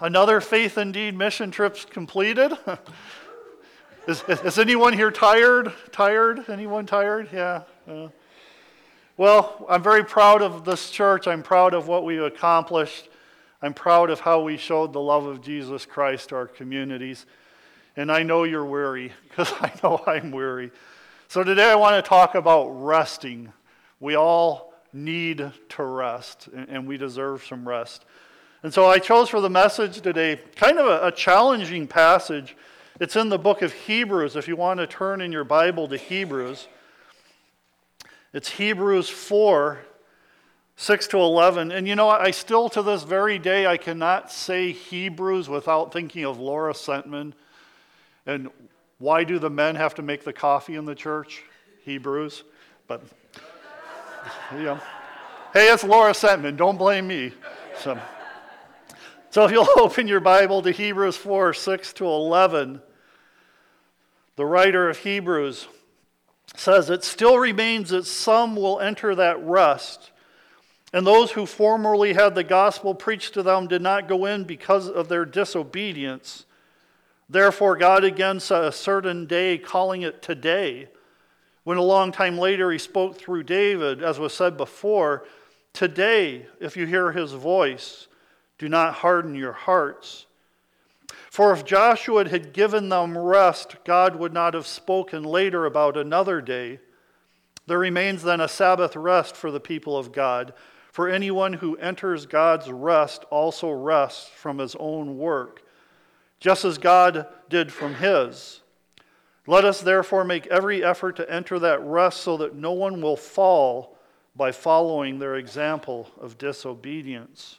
Another Faith Indeed mission trip's completed. Is anyone here tired? Tired? Anyone tired? Yeah. Well, I'm very proud of this church. I'm proud of what we've accomplished. I'm proud of how we showed the love of Jesus Christ to our communities. And I know you're weary, because I know I'm weary. So today I want to talk about resting. We all need to rest, and we deserve some rest. And so I chose for the message today kind of a challenging passage. It's in the book of Hebrews, if you want to turn in your Bible to Hebrews. It's Hebrews 4, 6 to 11. And you know, I still to this very day, I cannot say Hebrews without thinking of Laura Sentman. And why do the men have to make the coffee in the church? Hebrews. But, yeah. Hey, it's Laura Sentman. Don't blame me. So if you'll open your Bible to Hebrews 4, 6 to 11, the writer of Hebrews says, "It still remains that some will enter that rest, and those who formerly had the gospel preached to them did not go in because of their disobedience. Therefore God again set a certain day, calling it today, when a long time later he spoke through David, as was said before, today, if you hear his voice, do not harden your hearts. For if Joshua had given them rest, God would not have spoken later about another day. There remains then a Sabbath rest for the people of God. For anyone who enters God's rest also rests from his own work, just as God did from his. Let us therefore make every effort to enter that rest so that no one will fall by following their example of disobedience."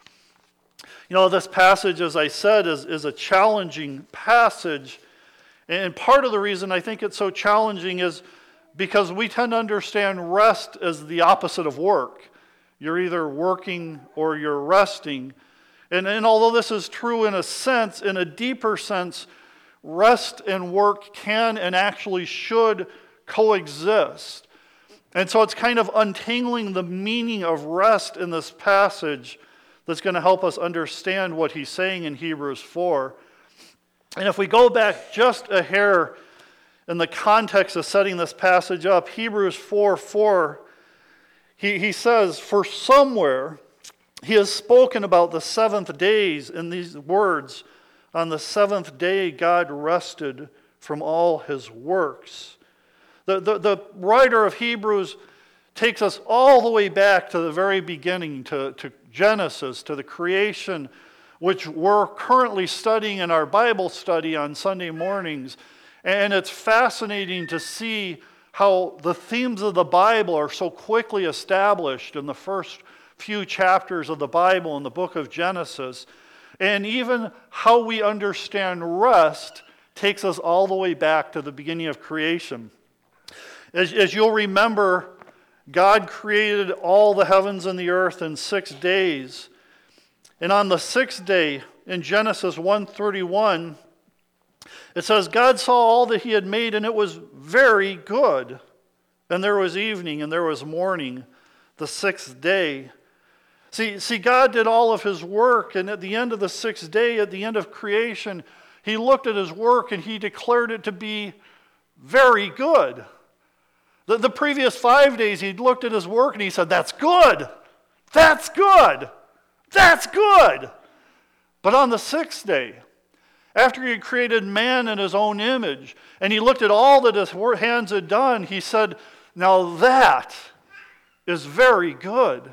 You know, this passage, as I said, is a challenging passage. And part of the reason I think it's so challenging is because we tend to understand rest as the opposite of work. You're either working or you're resting. And although this is true in a sense, in a deeper sense, rest and work can and actually should coexist. And so it's kind of untangling the meaning of rest in this passage that's going to help us understand what he's saying in Hebrews 4. And if we go back just a hair in the context of setting this passage up, Hebrews 4:4, he says, "For somewhere he has spoken about the seventh days in these words, on the seventh day God rested from all his works." The writer of Hebrews takes us all the way back to the very beginning, to Genesis, to the creation, which we're currently studying in our Bible study on Sunday mornings. And it's fascinating to see how the themes of the Bible are so quickly established in the first few chapters of the Bible in the book of Genesis. And even how we understand rest takes us all the way back to the beginning of creation. As you'll remember, God created all the heavens and the earth in 6 days. And on the sixth day, in Genesis 1:31, it says, "God saw all that he had made, and it was very good. And there was evening, and there was morning, the sixth day." See, God did all of his work, and at the end of the sixth day, at the end of creation, he looked at his work, and he declared it to be very good. The previous 5 days, he'd looked at his work and he said, "That's good. That's good. That's good." But on the sixth day, after he had created man in his own image, and he looked at all that his hands had done, he said, "Now that is very good."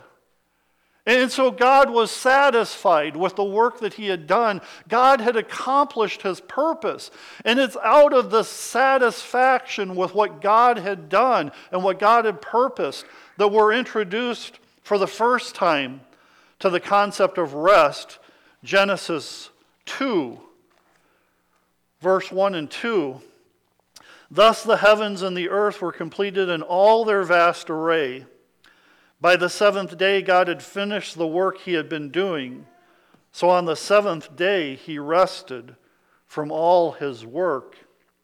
And so God was satisfied with the work that he had done. God had accomplished his purpose. And it's out of the satisfaction with what God had done and what God had purposed that we're introduced for the first time to the concept of rest. Genesis 2, verse 1 and 2. "Thus the heavens and the earth were completed in all their vast array. By the seventh day, God had finished the work he had been doing. So on the seventh day, he rested from all his work."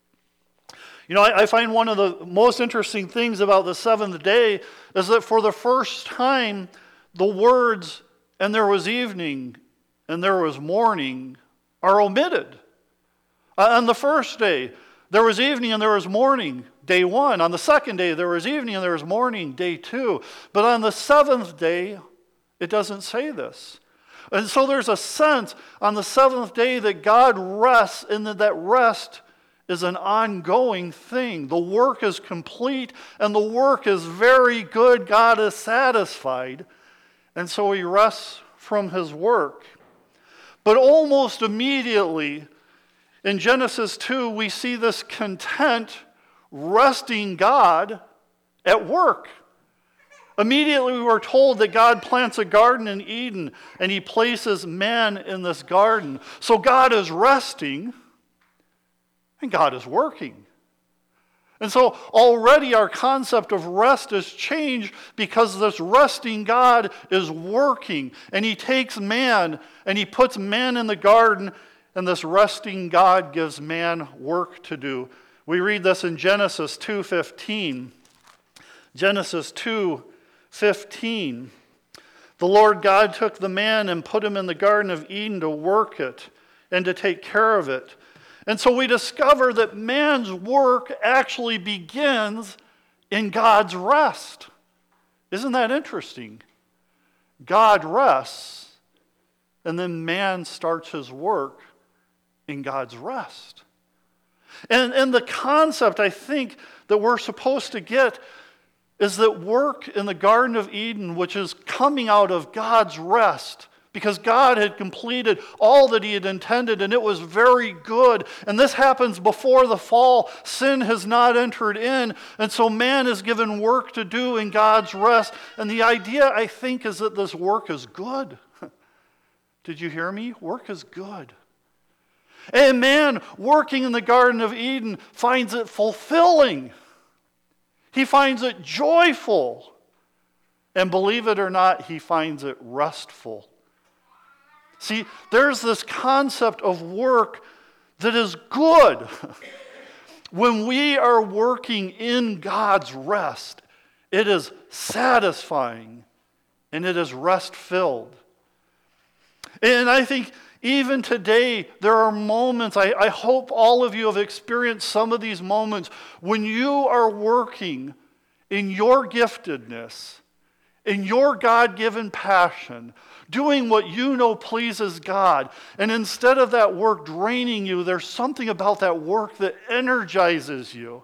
You know, I find one of the most interesting things about the seventh day is that for the first time, the words, "and there was evening, and there was morning are omitted. On the first day, there was evening and there was morning, day 1. On the second day, there was evening and there was morning, day 2. But on the seventh day, it doesn't say this. And so there's a sense on the seventh day that God rests, and that rest is an ongoing thing. The work is complete, and the work is very good. God is satisfied, and so he rests from his work. But almost immediately, in Genesis 2, we see this content, resting God at work. Immediately we were told that God plants a garden in Eden, and he places man in this garden. So God is resting, and God is working. And so already our concept of rest has changed, because this resting God is working. And he takes man and he puts man in the garden, and this resting God gives man work to do. We read this in Genesis 2:15. Genesis 2:15. The Lord God took the man and put him in the Garden of Eden to work it and to take care of it. And so we discover that man's work actually begins in God's rest. Isn't that interesting? God rests, and then man starts his work in God's rest. And the concept, I think, that we're supposed to get is that work in the Garden of Eden, which is coming out of God's rest, because God had completed all that he had intended, and it was very good. And this happens before the fall. Sin has not entered in, and so man is given work to do in God's rest. And the idea, I think, is that this work is good. Did you hear me? Work is good. And man working in the Garden of Eden finds it fulfilling. He finds it joyful. And believe it or not, he finds it restful. See, there's this concept of work that is good. When we are working in God's rest, it is satisfying and it is rest-filled. And I think even today, there are moments, I hope all of you have experienced some of these moments, when you are working in your giftedness, in your God-given passion, doing what you know pleases God, and instead of that work draining you, there's something about that work that energizes you.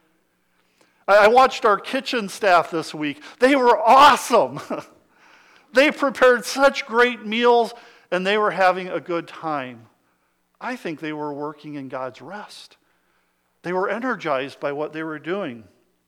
I watched our kitchen staff this week. They were awesome. They prepared such great meals, and they were having a good time. I think they were working in God's rest. They were energized by what they were doing.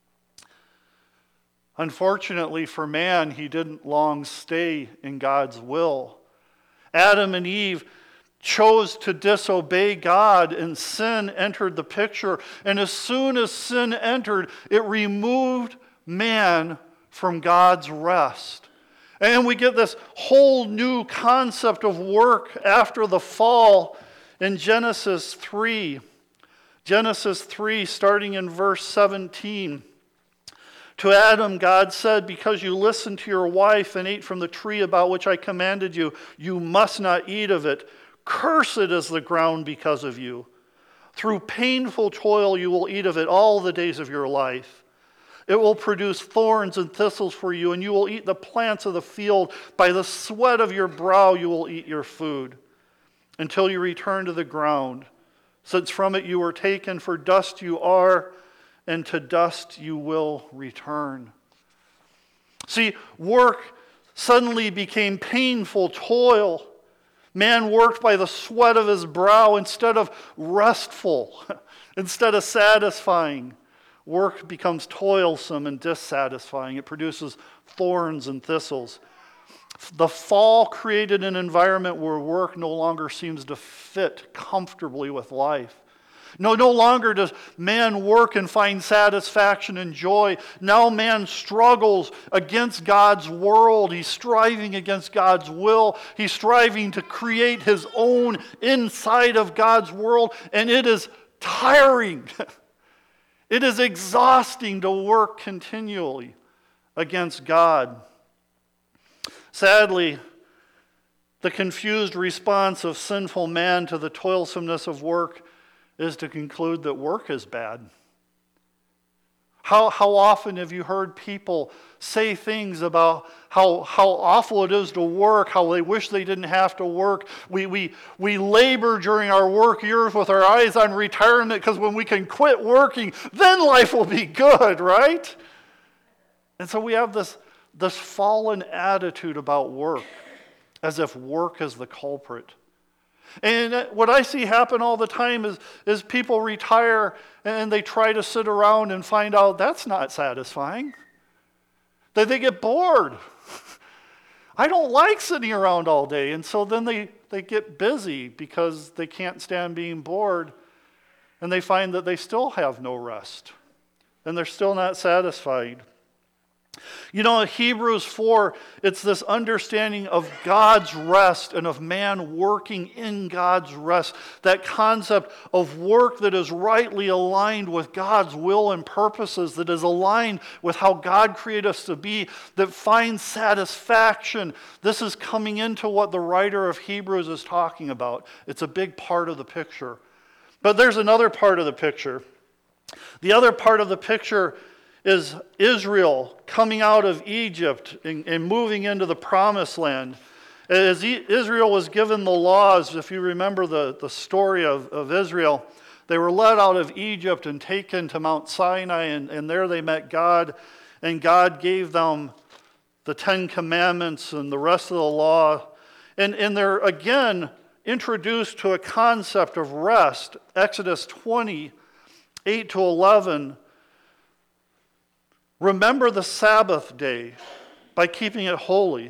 Unfortunately for man, he didn't long stay in God's will. Adam and Eve chose to disobey God, and sin entered the picture. And as soon as sin entered, it removed man from God's rest. And we get this whole new concept of work after the fall in Genesis 3. Genesis 3, starting in verse 17. To Adam, God said, because you listened to your wife and ate from the tree about which I commanded you, you must not eat of it. Cursed is the ground because of you. Through painful toil you will eat of it all the days of your life. It will produce thorns and thistles for you, and you will eat the plants of the field. By the sweat of your brow you will eat your food, until you return to the ground, since from it you were taken, for dust you are, and to dust you will return. See, work suddenly became painful toil. Man worked by the sweat of his brow instead of restful, instead of satisfying. Work becomes toilsome and dissatisfying. It produces thorns and thistles. The fall created an environment where work no longer seems to fit comfortably with life. No longer does man work and find satisfaction and joy. Now man struggles against God's world. He's striving against God's will. He's striving to create his own inside of God's world, and it is tiring. It is exhausting to work continually against God. Sadly, The confused response of sinful man to the toilsomeness of work is to conclude that work is bad. How often have you heard people say things about how awful it is to work, how they wish they didn't have to work? We labor during our work years with our eyes on retirement because when we can quit working, then life will be good, right? And so we have this fallen attitude about work, as if work is the culprit. And what I see happen all the time is people retire and they try to sit around and find out that's not satisfying. That they get bored. I don't like sitting around all day. And so then they get busy because they can't stand being bored. And they find that they still have no rest. And they're still not satisfied. You know, in Hebrews 4, it's this understanding of God's rest and of man working in God's rest. That concept of work that is rightly aligned with God's will and purposes, that is aligned with how God created us to be, that finds satisfaction. This is coming into what the writer of Hebrews is talking about. It's a big part of the picture. But there's another part of the picture. The other part of the picture is Israel coming out of Egypt and moving into the promised land. As Israel was given the laws, if you remember the story of Israel, they were led out of Egypt and taken to Mount Sinai, and there they met God, and God gave them the 10 Commandments and the rest of the law. And they're again introduced to a concept of rest. Exodus 20, 8 to 11. Remember the Sabbath day by keeping it holy.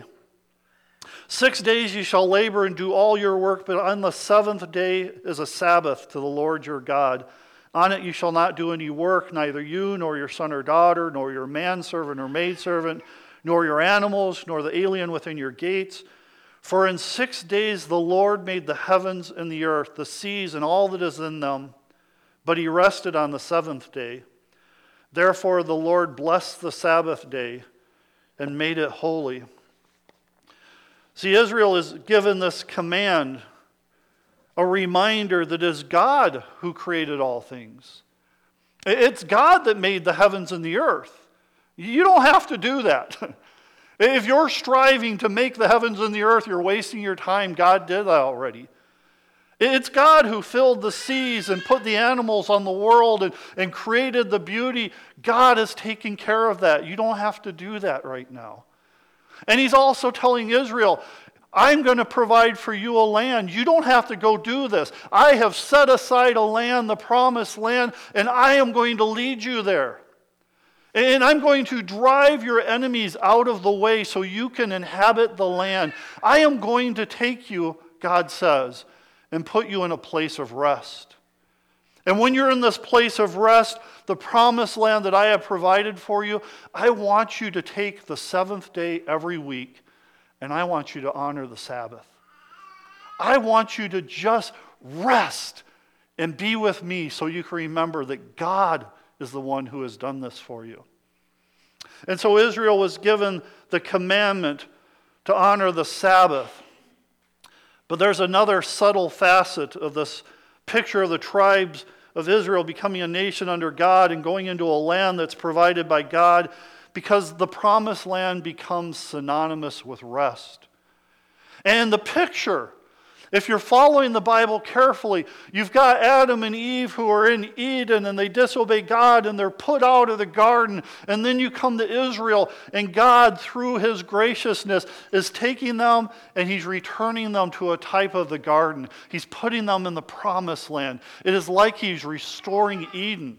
6 days you shall labor and do all your work, but on the seventh day is a Sabbath to the Lord your God. On it you shall not do any work, neither you, nor your son or daughter, nor your manservant or maidservant, nor your animals, nor the alien within your gates. For in 6 days the Lord made the heavens and the earth, the seas and all that is in them, but he rested on the seventh day. Therefore the Lord blessed the Sabbath day and made it holy. See, Israel is given this command, a reminder that it is God who created all things. It's God that made the heavens and the earth. You don't have to do that. If you're striving to make the heavens and the earth, you're wasting your time. God did that already. It's God who filled the seas and put the animals on the world and created the beauty. God is taking care of that. You don't have to do that right now. And he's also telling Israel, I'm going to provide for you a land. You don't have to go do this. I have set aside a land, the promised land, and I am going to lead you there. And I'm going to drive your enemies out of the way so you can inhabit the land. I am going to take you, God says, and put you in a place of rest. And when you're in this place of rest, the promised land that I have provided for you, I want you to take the seventh day every week, and I want you to honor the Sabbath. I want you to just rest and be with me so you can remember that God is the one who has done this for you. And so Israel was given the commandment to honor the Sabbath. But there's another subtle facet of this picture of the tribes of Israel becoming a nation under God and going into a land that's provided by God, because the promised land becomes synonymous with rest. And the picture, if you're following the Bible carefully, you've got Adam and Eve who are in Eden and they disobey God and they're put out of the garden. And then you come to Israel and God, through his graciousness, is taking them and he's returning them to a type of the garden. He's putting them in the promised land. It is like he's restoring Eden.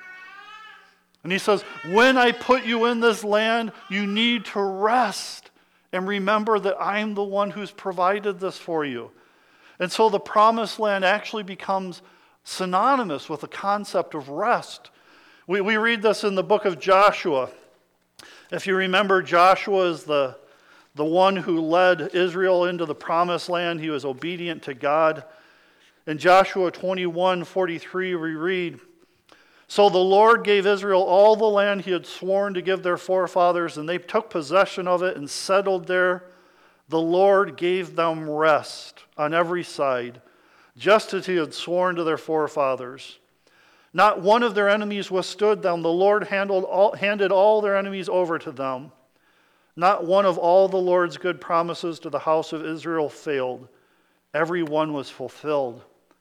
And he says, when I put you in this land, you need to rest and remember that I'm the one who's provided this for you. And so the promised land actually becomes synonymous with the concept of rest. We read this in the book of Joshua. If you remember, Joshua is the one who led Israel into the promised land. He was obedient to God. In Joshua 21:43, we read, so the Lord gave Israel all the land he had sworn to give their forefathers, and they took possession of it and settled there. The Lord gave them rest on every side, just as he had sworn to their forefathers. Not one of their enemies withstood them. The Lord handed all their enemies over to them. Not one of all the Lord's good promises to the house of Israel failed. Every one was fulfilled.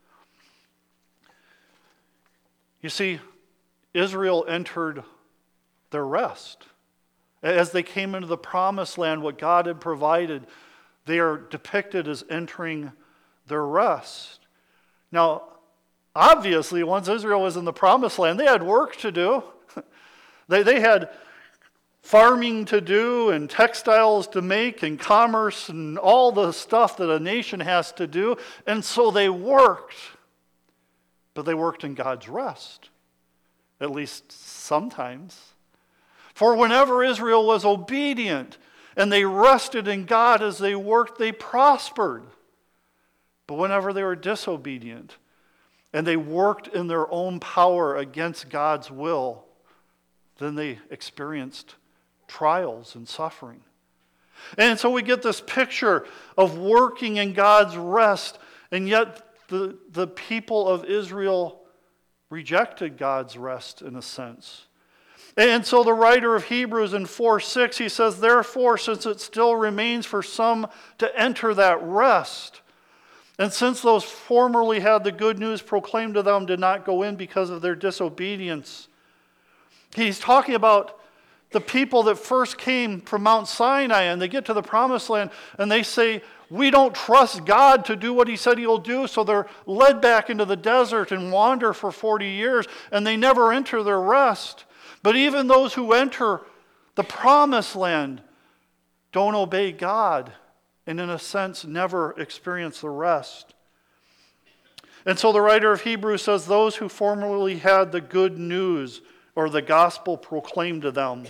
You see, Israel entered their rest. As they came into the promised land, what God had provided, they are depicted as entering their rest. Now, obviously, once Israel was in the promised land, they had work to do. They had farming to do and textiles to make and commerce and all the stuff that a nation has to do. And so they worked. But they worked in God's rest, at least sometimes. For whenever Israel was obedient and they rested in God as they worked, they prospered. But whenever they were disobedient and they worked in their own power against God's will, then they experienced trials and suffering. And so we get this picture of working in God's rest, and yet the people of Israel rejected God's rest in a sense. And so the writer of Hebrews in 4:6, he says, therefore, since it still remains for some to enter that rest, and since those formerly had the good news proclaimed to them did not go in because of their disobedience. He's talking about the people that first came from Mount Sinai, and they get to the promised land, and they say, we don't trust God to do what he said he'll do, so they're led back into the desert and wander for 40 years, and they never enter their rest. But even those who enter the promised land don't obey God, and in a sense never experience the rest. And so the writer of Hebrews says, those who formerly had the good news or the gospel proclaimed to them.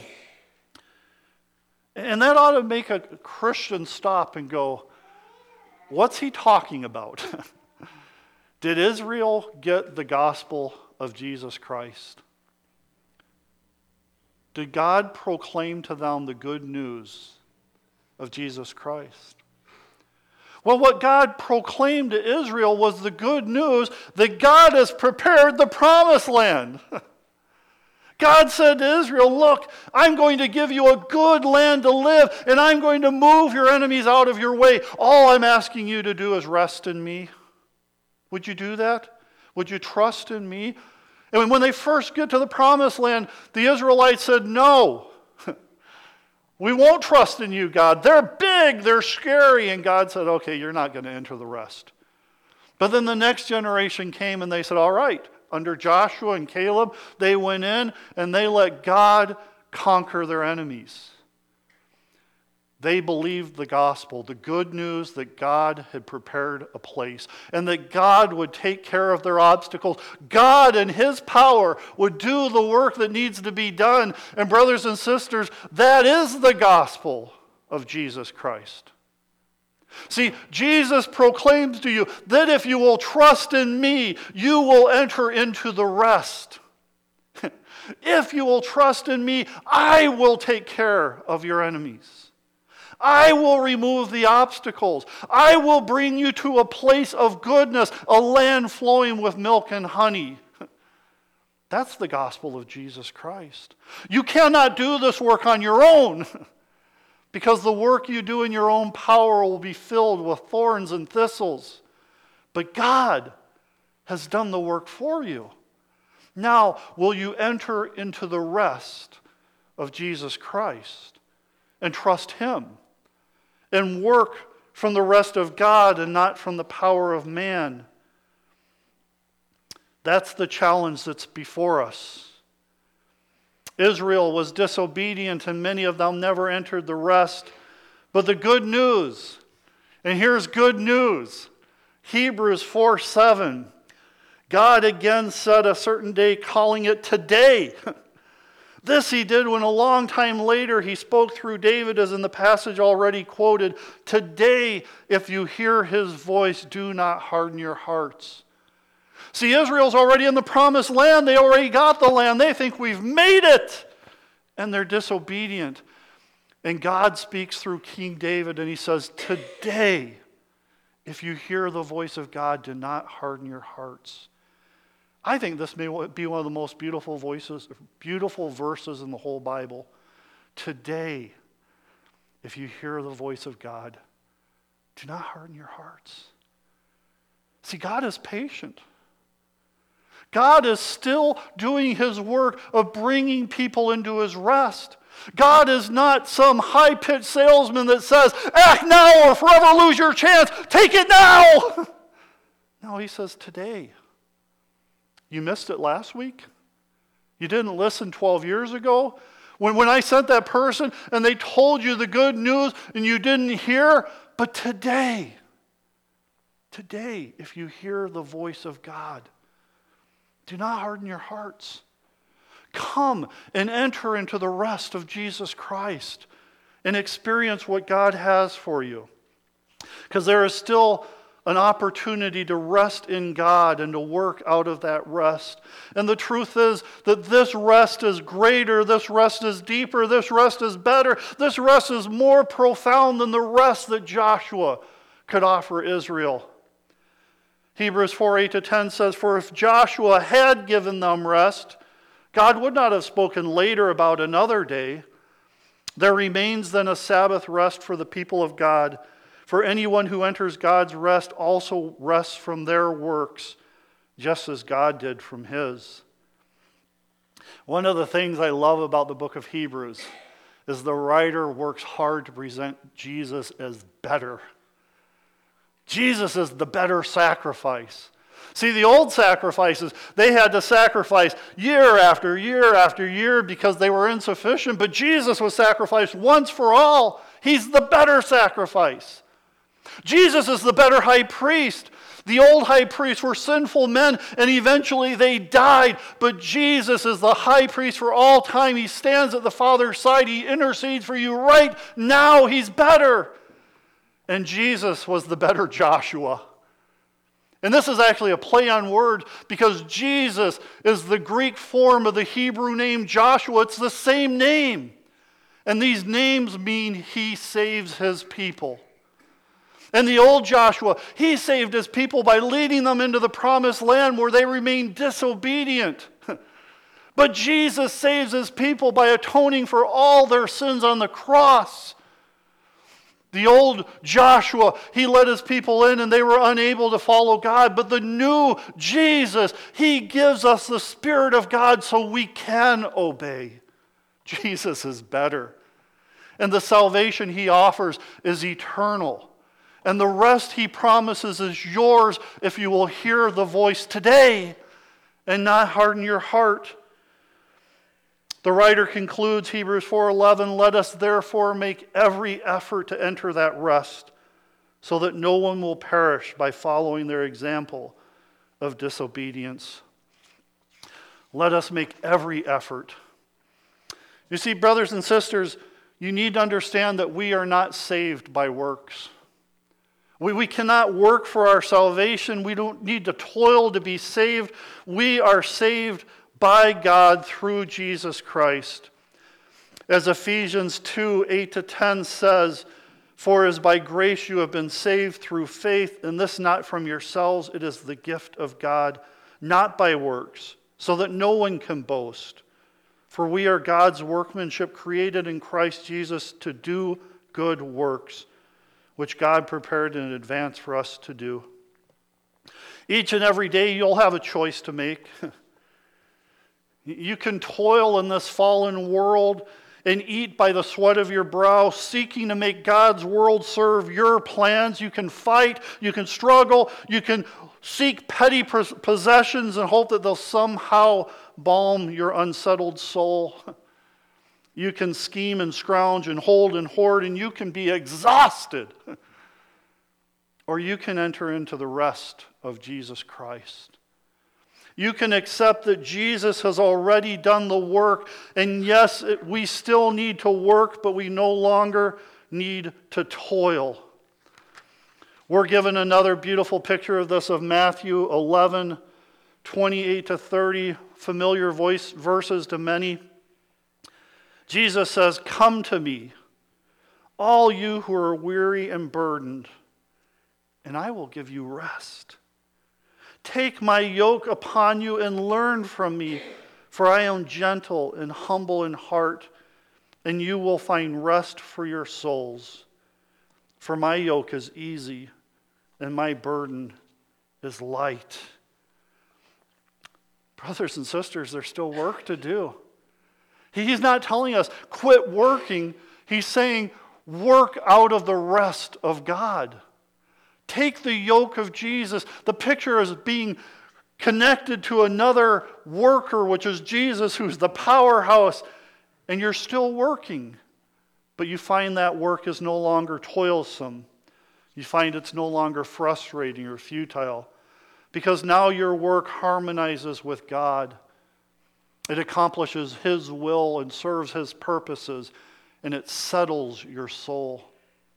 And that ought to make a Christian stop and go, what's he talking about? Did Israel get the gospel of Jesus Christ? Did God proclaim to them the good news of Jesus Christ? Well, what God proclaimed to Israel was the good news that God has prepared the promised land. God said to Israel, look, I'm going to give you a good land to live, and I'm going to move your enemies out of your way. All I'm asking you to do is rest in me. Would you do that? Would you trust in me? And when they first get to the promised land, the Israelites said, no, we won't trust in you, God. They're big, they're scary. And God said, okay, you're not going to enter the rest. But then the next generation came and they said, all right, under Joshua and Caleb, they went in and they let God conquer their enemies. They believed the gospel, the good news that God had prepared a place and that God would take care of their obstacles. God in his power would do the work that needs to be done. And brothers and sisters, that is the gospel of Jesus Christ. See, Jesus proclaims to you that if you will trust in me, you will enter into the rest. If you will trust in me, I will take care of your enemies. I will remove the obstacles. I will bring you to a place of goodness, a land flowing with milk and honey. That's the gospel of Jesus Christ. You cannot do this work on your own because the work you do in your own power will be filled with thorns and thistles. But God has done the work for you. Now, will you enter into the rest of Jesus Christ and trust him? And work from the rest of God and not from the power of man. That's the challenge that's before us. Israel was disobedient and many of them never entered the rest. But the good news, and here's good news, Hebrews 4:7. God again set a certain day, calling it today. This he did when a long time later he spoke through David, as in the passage already quoted. Today, if you hear his voice, do not harden your hearts. See, Israel's already in the promised land. They already got the land. They think we've made it. And they're disobedient. And God speaks through King David, and he says, today, if you hear the voice of God, do not harden your hearts. I think this may be one of the most beautiful verses in the whole Bible. Today, if you hear the voice of God, do not harden your hearts. See, God is patient. God is still doing his work of bringing people into his rest. God is not some high-pitched salesman that says, act now or forever lose your chance. Take it now. No, he says today. You missed it last week? You didn't listen 12 years ago? When I sent that person and they told you the good news and you didn't hear? But today, if you hear the voice of God, do not harden your hearts. Come and enter into the rest of Jesus Christ and experience what God has for you. Because there is still an opportunity to rest in God and to work out of that rest. And the truth is that this rest is greater, this rest is deeper, this rest is better, this rest is more profound than the rest that Joshua could offer Israel. Hebrews 4:8-10 says, for if Joshua had given them rest, God would not have spoken later about another day. There remains then a Sabbath rest for the people of God. For anyone who enters God's rest also rests from their works, just as God did from his. One of the things I love about the book of Hebrews is the writer works hard to present Jesus as better. Jesus is the better sacrifice. See, the old sacrifices, they had to sacrifice year after year after year because they were insufficient, but Jesus was sacrificed once for all. He's the better sacrifice. Jesus is the better high priest. The old high priests were sinful men, and eventually they died. But Jesus is the high priest for all time. He stands at the Father's side. He intercedes for you right now. He's better. And Jesus was the better Joshua. And this is actually a play on words because Jesus is the Greek form of the Hebrew name Joshua. It's the same name. And these names mean he saves his people. And the old Joshua, he saved his people by leading them into the promised land where they remained disobedient. But Jesus saves his people by atoning for all their sins on the cross. The old Joshua, he led his people in and they were unable to follow God. But the new Jesus, he gives us the Spirit of God so we can obey. Jesus is better. And the salvation he offers is eternal. And the rest he promises is yours if you will hear the voice today and not harden your heart. The writer concludes Hebrews 4:11, let us therefore make every effort to enter that rest so that no one will perish by following their example of disobedience. Let us make every effort. You see, brothers and sisters, you need to understand that we are not saved by works. We cannot work for our salvation. We don't need to toil to be saved. We are saved by God through Jesus Christ. As Ephesians 2:8-10 says, for as by grace you have been saved through faith, and this not from yourselves, it is the gift of God, not by works, so that no one can boast. For we are God's workmanship, created in Christ Jesus to do good works, which God prepared in advance for us to do. Each and every day you'll have a choice to make. You can toil in this fallen world and eat by the sweat of your brow, seeking to make God's world serve your plans. You can fight, you can struggle, you can seek petty possessions and hope that they'll somehow balm your unsettled soul. You can scheme and scrounge and hold and hoard, and you can be exhausted. Or you can enter into the rest of Jesus Christ. You can accept that Jesus has already done the work, and yes, we still need to work, but we no longer need to toil. We're given another beautiful picture of this of Matthew 11:28-30, familiar verses to many. Jesus says, come to me, all you who are weary and burdened, and I will give you rest. Take my yoke upon you and learn from me, for I am gentle and humble in heart, and you will find rest for your souls. For my yoke is easy, and my burden is light. Brothers and sisters, there's still work to do. He's not telling us, quit working. He's saying, work out of the rest of God. Take the yoke of Jesus. The picture is being connected to another worker, which is Jesus, who's the powerhouse, and you're still working. But you find that work is no longer toilsome. You find it's no longer frustrating or futile, because now your work harmonizes with God. It accomplishes His will and serves His purposes, and it settles your soul.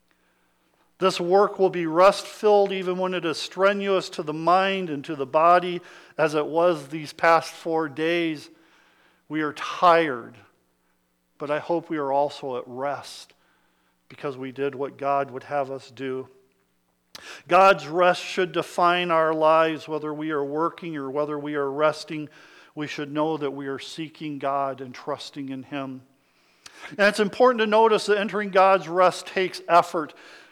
This work will be rest-filled even when it is strenuous to the mind and to the body, as it was these past 4 days. We are tired, but I hope we are also at rest because we did what God would have us do. God's rest should define our lives, whether we are working or whether we are resting. We should know that we are seeking God and trusting in Him. And it's important to notice that entering God's rest takes effort.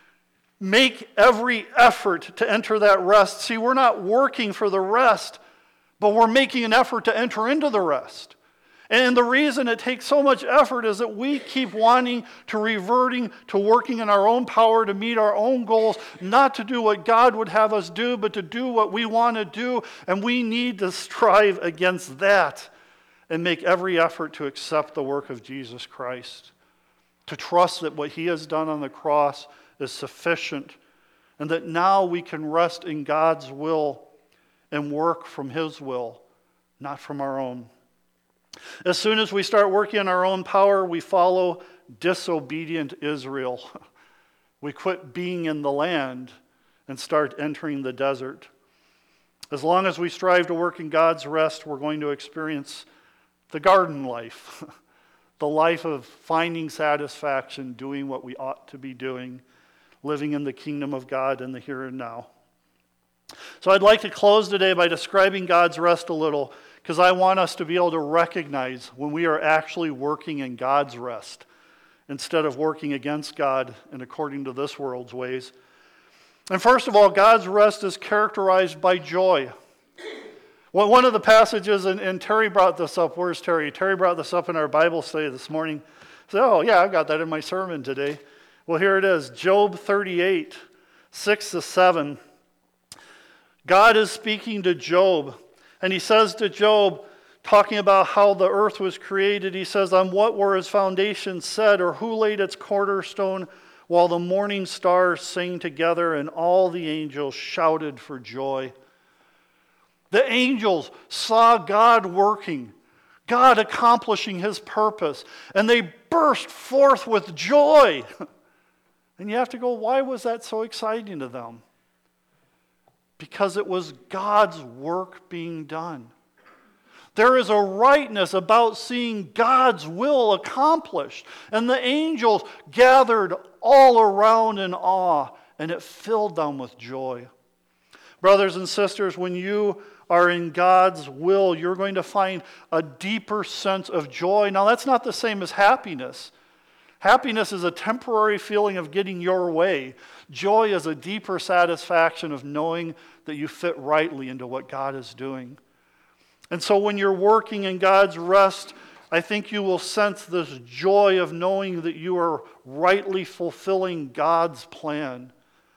Make every effort to enter that rest. See, we're not working for the rest, but we're making an effort to enter into the rest. And the reason it takes so much effort is that we keep wanting to reverting to working in our own power to meet our own goals, not to do what God would have us do, but to do what we want to do. And we need to strive against that and make every effort to accept the work of Jesus Christ, to trust that what He has done on the cross is sufficient, and that now we can rest in God's will and work from His will, not from our own. As soon as we start working in our own power, we follow disobedient Israel. We quit being in the land and start entering the desert. As long as we strive to work in God's rest, we're going to experience the garden life, the life of finding satisfaction, doing what we ought to be doing, living in the kingdom of God in the here and now. So I'd like to close today by describing God's rest a little, because I want us to be able to recognize when we are actually working in God's rest instead of working against God and according to this world's ways. And first of all, God's rest is characterized by joy. Well, one of the passages, and Terry brought this up. Where's Terry? Terry brought this up in our Bible study this morning. So, yeah, I've got that in my sermon today. Well, here it is, Job 38, 6-7. God is speaking to Job, and He says to Job, talking about how the earth was created, He says, "On what were its foundations set, or who laid its cornerstone, while the morning stars sang together and all the angels shouted for joy." The angels saw God working, God accomplishing His purpose, and they burst forth with joy. And you have to go, why was that so exciting to them? Because it was God's work being done. There is a rightness about seeing God's will accomplished. And the angels gathered all around in awe, and it filled them with joy. Brothers and sisters, when you are in God's will, you're going to find a deeper sense of joy. Now, that's not the same as happiness. Happiness is a temporary feeling of getting your way. Joy is a deeper satisfaction of knowing that you fit rightly into what God is doing. And so when you're working in God's rest, I think you will sense this joy of knowing that you are rightly fulfilling God's plan.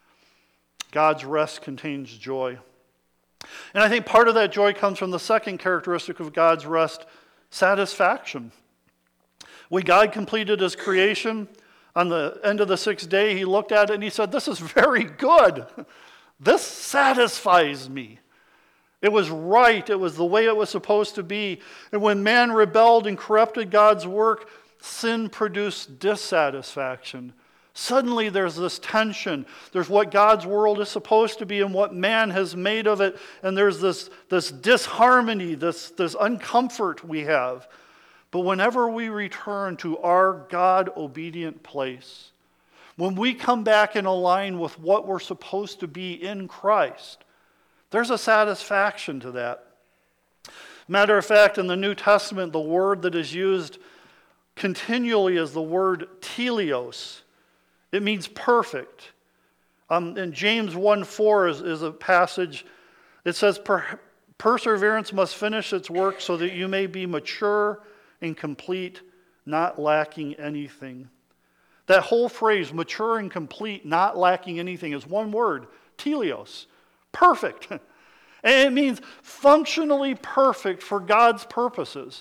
God's rest contains joy. And I think part of that joy comes from the second characteristic of God's rest, satisfaction. When God completed His creation, on the end of the 6th day, He looked at it and He said, "This is very good. This satisfies me." It was right. It was the way it was supposed to be. And when man rebelled and corrupted God's work, sin produced dissatisfaction. Suddenly there's this tension. There's what God's world is supposed to be and what man has made of it. And there's this disharmony, this uncomfort we have. But whenever we return to our God-obedient place, when we come back and align with what we're supposed to be in Christ, there's a satisfaction to that. Matter of fact, in the New Testament, the word that is used continually is the word teleos. It means perfect. In James 1:4 is a passage. It says, perseverance must finish its work so that you may be mature and complete, not lacking anything. That whole phrase, mature and complete, not lacking anything, is one word, teleos, perfect. And it means functionally perfect for God's purposes.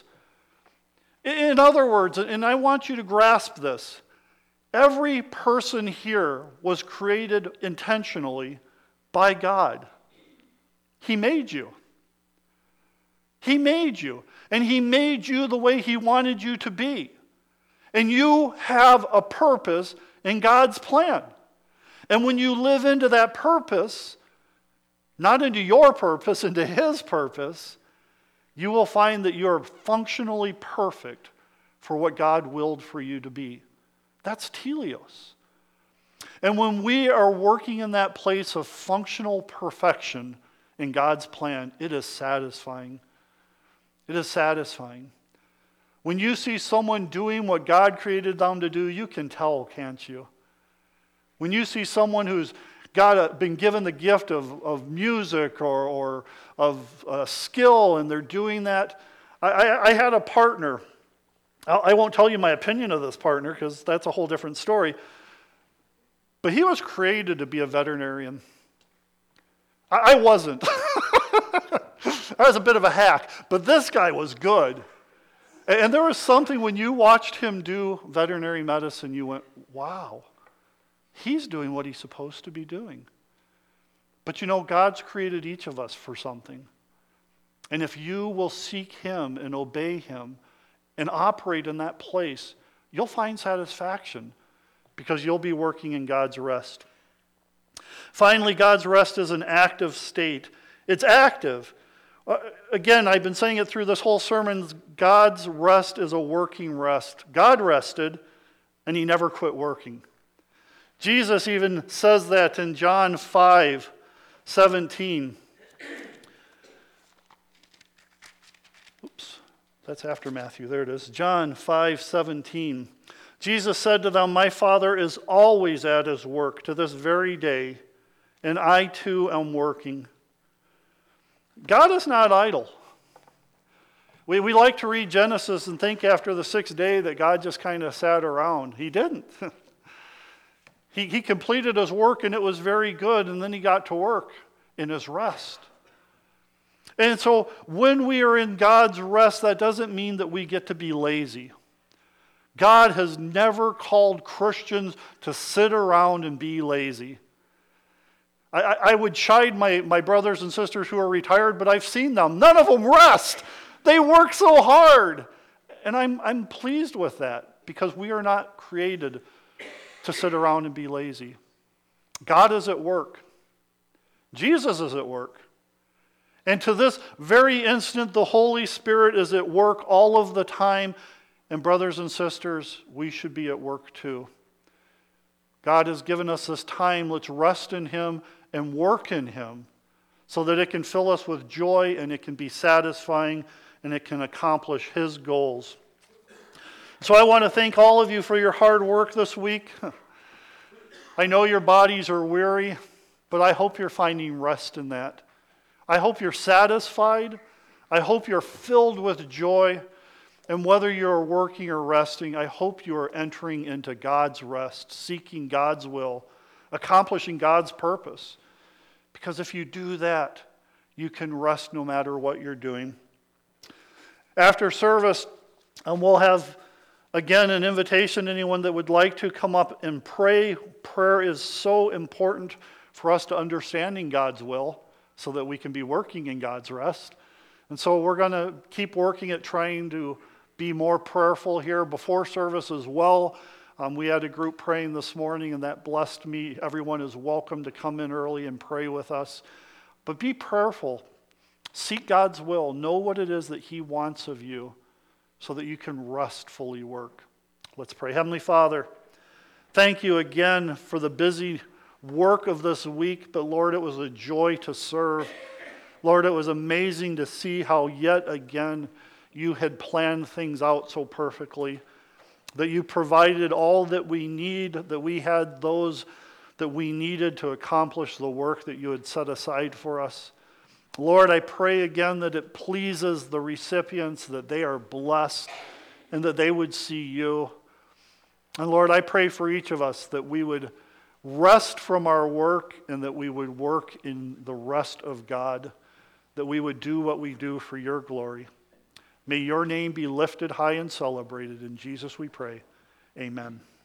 In other words, and I want you to grasp this, every person here was created intentionally by God. He made you. He made you. And He made you the way He wanted you to be. And you have a purpose in God's plan. And when you live into that purpose, not into your purpose, into His purpose, you will find that you're functionally perfect for what God willed for you to be. That's teleos. And when we are working in that place of functional perfection in God's plan, it is satisfying. It is satisfying. When you see someone doing what God created them to do, you can tell, can't you? When you see someone who's been given the gift of music or of skill, and they're doing that. I had a partner. I won't tell you my opinion of this partner because that's a whole different story. But he was created to be a veterinarian. I wasn't. I was a bit of a hack, but this guy was good. And there was something when you watched him do veterinary medicine, you went, wow, he's doing what he's supposed to be doing. But you know, God's created each of us for something. And if you will seek Him and obey Him and operate in that place, you'll find satisfaction because you'll be working in God's rest. Finally, God's rest is an active state. It's active. Again, I've been saying it through this whole sermon, God's rest is a working rest. God rested, and He never quit working. Jesus even says that in John 5:17. Oops, that's after Matthew. There it is. John 5:17. Jesus said to them, my Father is always at His work to this very day, and I too am working. God is not idle. We like to read Genesis and think after the sixth day that God just kind of sat around. He didn't. He completed His work and it was very good, and then He got to work in His rest. And so when we are in God's rest, that doesn't mean that we get to be lazy. God has never called Christians to sit around and be lazy. I would chide my brothers and sisters who are retired, but I've seen them. None of them rest. They work so hard. And I'm pleased with that because we are not created to sit around and be lazy. God is at work. Jesus is at work. And to this very instant, the Holy Spirit is at work all of the time. And brothers and sisters, we should be at work too. God has given us this time. Let's rest in Him and work in Him so that it can fill us with joy and it can be satisfying and it can accomplish His goals. So I want to thank all of you for your hard work this week. I know your bodies are weary, but I hope you're finding rest in that. I hope you're satisfied. I hope you're filled with joy. And whether you're working or resting, I hope you are entering into God's rest, seeking God's will, accomplishing God's purpose. Because if you do that, you can rest no matter what you're doing. After service, we'll have, again, an invitation to anyone that would like to come up and pray. Prayer is so important for us to understanding God's will so that we can be working in God's rest. And so we're going to keep working at trying to be more prayerful here before service as well. We had a group praying this morning, and that blessed me. Everyone is welcome to come in early and pray with us. But be prayerful. Seek God's will. Know what it is that He wants of you so that you can restfully work. Let's pray. Heavenly Father, Thank you again for the busy work of this week, but Lord, it was a joy to serve. Lord, it was amazing to see how yet again you had planned things out so perfectly, that you provided all that we need, that we had those that we needed to accomplish the work that you had set aside for us. Lord, I pray again that it pleases the recipients, that they are blessed, and that they would see you. And Lord, I pray for each of us that we would rest from our work and that we would work in the rest of God, that we would do what we do for your glory. May your name be lifted high and celebrated. In Jesus we pray. Amen.